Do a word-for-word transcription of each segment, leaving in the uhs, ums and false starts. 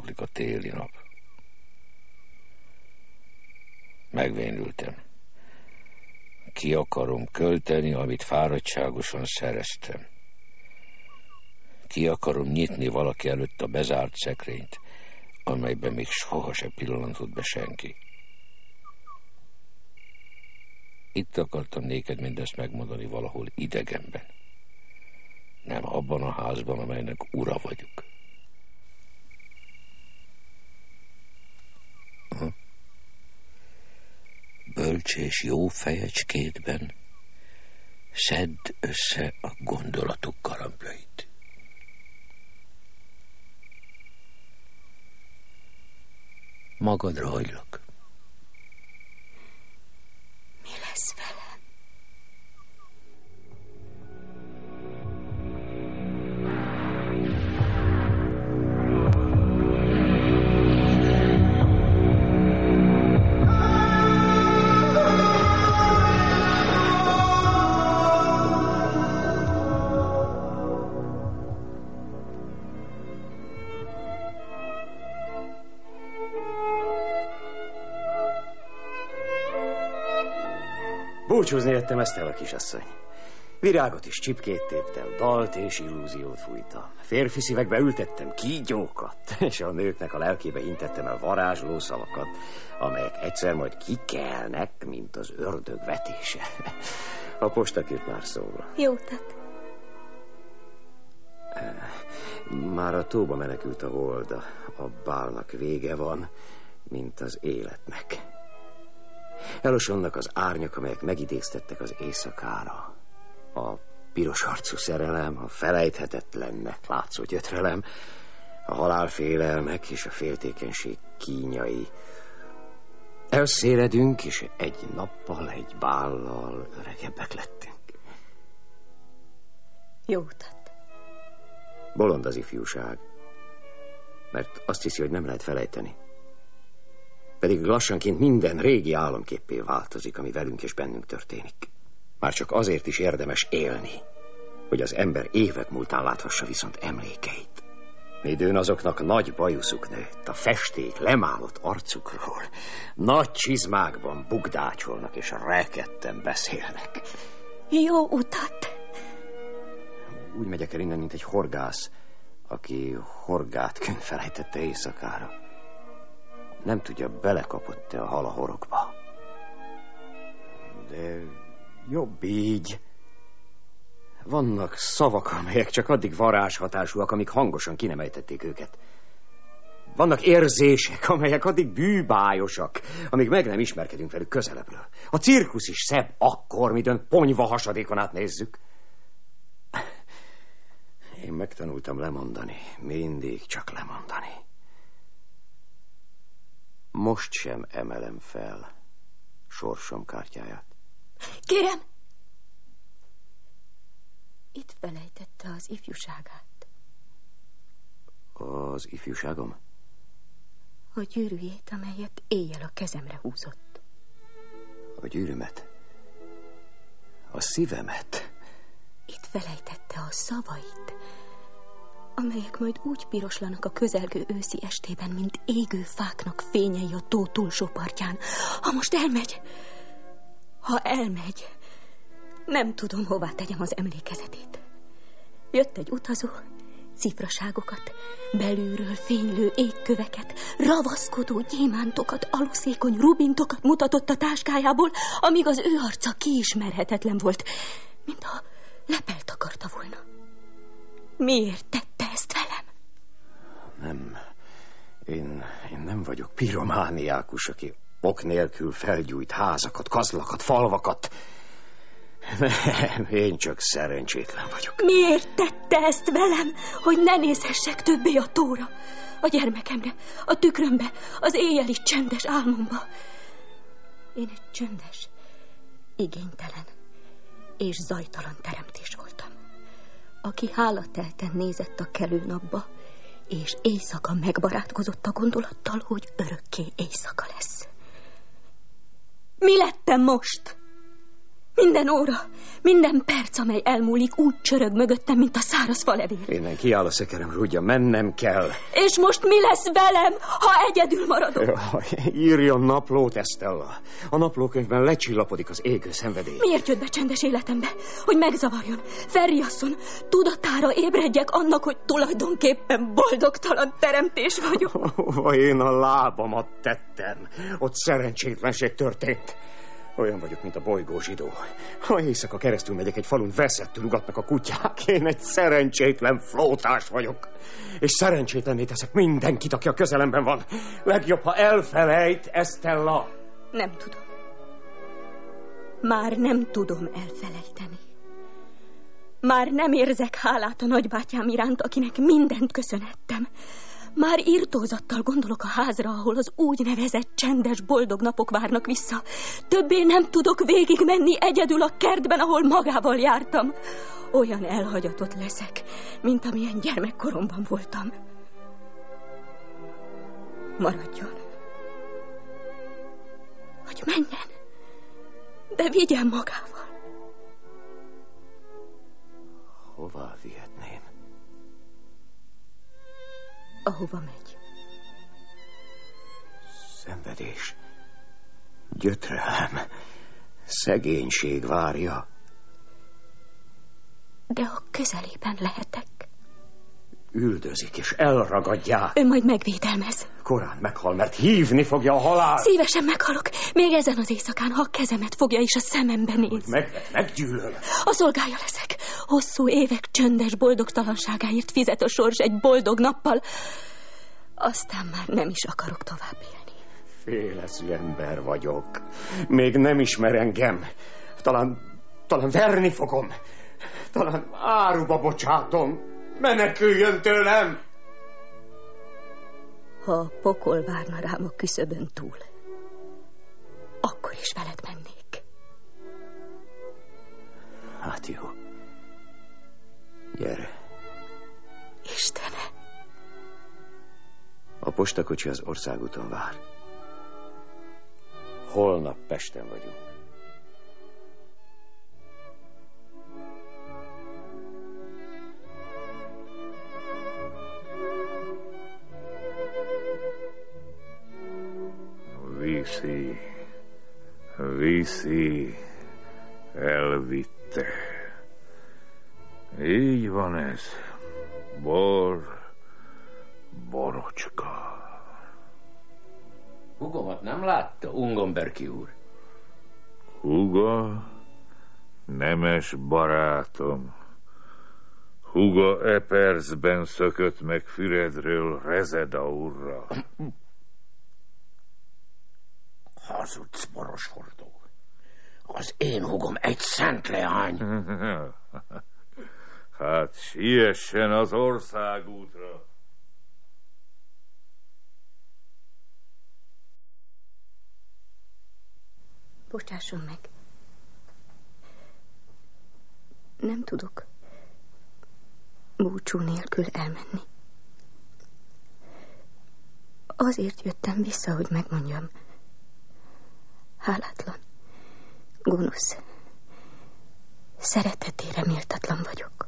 elbuklik a téli nap. Megvénültem. Ki akarom költeni, amit fáradtságosan szereztem. Ki akarom nyitni valaki előtt a bezárt szekrényt, amelyben még soha se pillantott be senki. Itt akartam néked mindezt megmondani valahol idegenben. Nem abban a házban, amelynek ura vagyok. Aha. Bölcs és jó fejecskédben szedd össze a gondolatok garambjait. Magadra hagylak. Mi lesz velem? Búcsúzni jöttem, Eszter kisasszony. Virágot is csipkét téptem, dalt és illúziót fújtam. Férfi szívekbe ültettem kígyókat, és a nőknek a lelkébe hintettem el varázsló szavakat, amelyek egyszer majd kikelnek, mint az ördög vetése. A postakürt már szól. Jó tett. Már a tóba menekült a hold, a bálnak vége van, mint az életnek. Elosonnak az árnyak, amelyek megidéztettek az éjszakára. A piros arcú szerelem, a felejthetetlennek látszó gyötrelem, a halálfélelmek és a féltékenység kínjai. Elszéledünk, és egy nappal, egy bállal öregebbek lettünk. Jó tett. Bolond az ifjúság, mert azt hiszi, hogy nem lehet felejteni. Pedig lassanként minden régi álomképpé változik, ami velünk és bennünk történik. Már csak azért is érdemes élni, hogy az ember évek múltán láthassa viszont emlékeit. Midőn azoknak nagy bajuszuk nőtt, a festék lemálott arcukról. Nagy csizmákban bugdácsolnak és rekedten beszélnek. Jó utat! Úgy megyek el innen, mint egy horgász, aki horgátkön felejtette éjszakára. Nem tudja, belekapott-e a hal a horogba. De jobb így. Vannak szavak, amelyek csak addig varázshatásúak, amíg hangosan ki nem ejtették őket. Vannak érzések, amelyek addig bűbájosak, amíg meg nem ismerkedünk velük közelebbről. A cirkusz is szebb akkor, midőn ponyva hasadékon át nézzük. Én megtanultam lemondani, mindig csak lemondani. Most sem emelem fel sorsom kártyáját. Kérem! Itt felejtette az ifjúságát. Az ifjúságom? A gyűrűjét, amelyet éjjel a kezemre húzott. A gyűrűmet? A szívemet? Itt felejtette a szavait, amelyek majd úgy piroslanak a közelgő őszi estében, mint égő fáknak fényei a tó túlsó partján. Ha most elmegy, ha elmegy, nem tudom, hová tegyem az emlékezetét. Jött egy utazó, cifraságokat, belülről fénylő égköveket, ravaszkodó gyémántokat, aluszékony rubintokat mutatott a táskájából, amíg az ő arca kiismerhetetlen volt, mintha lepelt akarta volna. Miért tette ezt velem? Nem, én, én nem vagyok piromániákus, aki ok nélkül felgyújt házakat, kazlakat, falvakat. Nem, én csak szerencsétlen vagyok. Miért tette ezt velem, hogy ne nézhessek többé a tóra, a gyermekemre, a tükrömbe, az éjjeli csendes álmomba? Én egy csöndes, igénytelen és zajtalan teremtés voltam, aki hálatelten nézett a kelő napba, és éjszaka megbarátkozott a gondolattal, hogy örökké éjszaka lesz. Mi lettem most? Minden óra, minden perc, amely elmúlik, úgy csörög mögöttem, mint a száraz falevél. Innen kiáll a szekerem rúdja, mennem kell. És most mi lesz velem, ha egyedül maradok? Jaj, írjon naplót, Estella. A naplókönyvben lecsillapodik az égő szenvedély. Miért jött be csendes életembe? Hogy megzavarjon, felriasszon, tudatára ébredjek annak, hogy tulajdonképpen boldogtalan teremtés vagyok. Hova én a lábamat tettem? Ott szerencsétlenség történt. Olyan vagyok, mint a bolygó zsidó. Ha éjszaka keresztül megyek egy falun, veszettül ugatnak a kutyák. Én egy szerencsétlen flótás vagyok. És szerencsétlenné teszek mindenkit, aki a közelemben van. Legjobb, ha elfelejt, Estella. Nem tudom. Már nem tudom elfelejteni. Már nem érzek hálát a nagybátyám iránt, akinek mindent köszönhettem. Már irtózattal gondolok a házra, ahol az úgynevezett csendes, boldog napok várnak vissza. Többé nem tudok végigmenni egyedül a kertben, ahol magával jártam. Olyan elhagyatott leszek, mint amilyen gyermekkoromban voltam. Maradjon. Hogy menjen, de vigyen magával. Hova vihetném? Ahova megy. Szenvedés, gyötrelem, szegénység várja. De a közelében lehetek. Üldözik és elragadják. Ön majd megvédelmez. Korán meghal, mert hívni fogja a halál. Szívesen meghalok, még ezen az éjszakán, ha a kezemet fogja és a szemembe néz. Meg, meggyűlöl. A szolgája leszek. Hosszú évek csöndes boldogtalanságáért fizet a sors egy boldog nappal. Aztán már nem is akarok tovább élni. Féleszű ember vagyok. Még nem ismer engem. Talán, talán verni fogom. Talán áruba bocsátom. Meneküljön tőlem! Ha a pokol várna rám a küszöbön túl, akkor is veled mennék. Hát jó. Gyere. Istene! A postakocsi az országúton vár. Holnap Pesten vagyunk. Viszi, viszi, elvitte. Így van ez. Bor, borocska. Hugomat nem látta, Ungomberki úr? Huga, nemes barátom. Huga e percben szökött meg Füredről Rezeda úrra. Hazudsz, boros hordó. Az én hugom egy szent leány. Hát siessen az országútra. Bocsásson meg. Nem tudok búcsú nélkül elmenni. Azért jöttem vissza, hogy megmondjam. Hálátlan, gonosz, szeretetére méltatlan vagyok.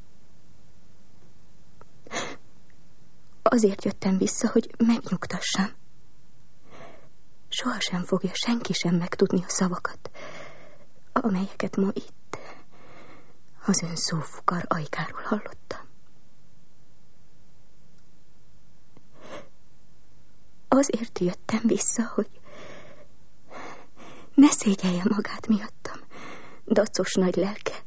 Azért jöttem vissza, hogy megnyugtassam. Sohasem fogja senki sem megtudni a szavakat, amelyeket ma itt, az ön szófukar ajkáról hallottam. Azért jöttem vissza, hogy ne szégyelje magát miattam, dacos nagy lelke.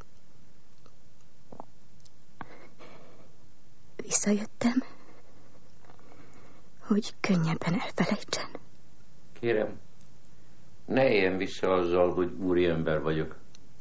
Visszajöttem, hogy könnyebben elfelejtsen. Kérem, ne éljen vissza azzal, hogy úriember vagyok.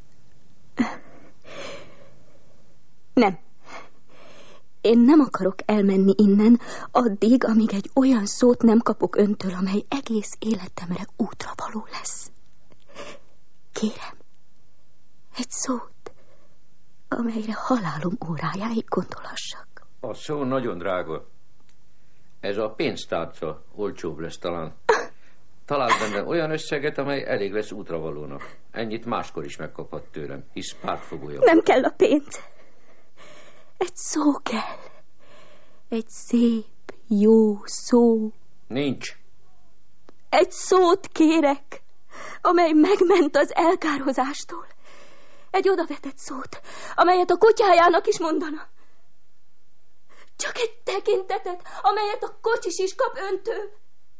Nem. Én nem akarok elmenni innen addig, amíg egy olyan szót nem kapok öntől, amely egész életemre útra való lesz. Kérem, egy szót, amelyre halálom órájáig gondolhassak. A szó nagyon drága. Ez a pénztárca olcsóbb lesz talán. Talált benne olyan összeget, amely elég lesz útravalónak. Ennyit máskor is megkaphat tőlem, hisz pártfogója. Nem kell a pénz. Egy szó kell. Egy szép, jó szó. Nincs. Egy szót kérek, amely megment az elkározástól. Egy odavetett szót, amelyet a kutyájának is mondana. Csak egy tekintetet, amelyet a kocsis is kap öntől.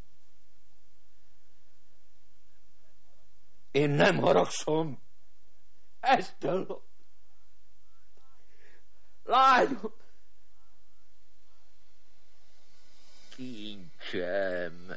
Én nem haragszom. Eszter. Lányom. Kincsem.